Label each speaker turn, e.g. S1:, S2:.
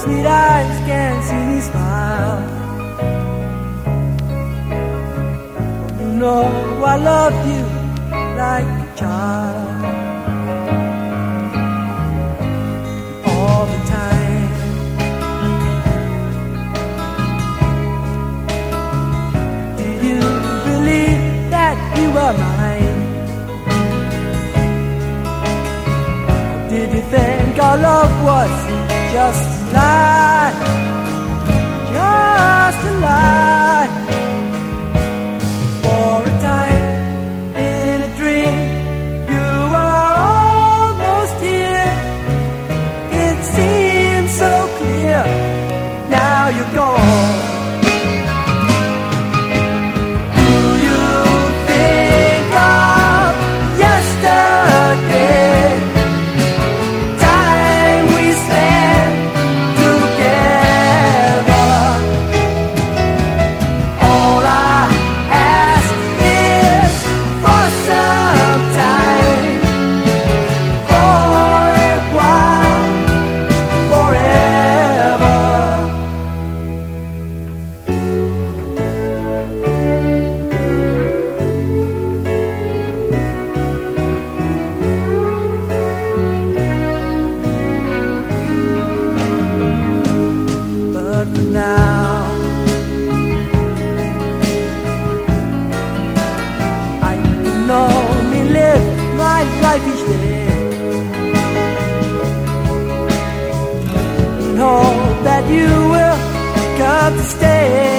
S1: sweet eyes can't see me smile. You know I loved you like a child. All the time. Did you believe that you were mine? Did you think our love was just a lie? Just a lie. For a time, in a dream, you were almost here. It seemed so clear. Now you're gone. Do you think of yesterday? Now I can only live my life each day and hope that you will come to stay.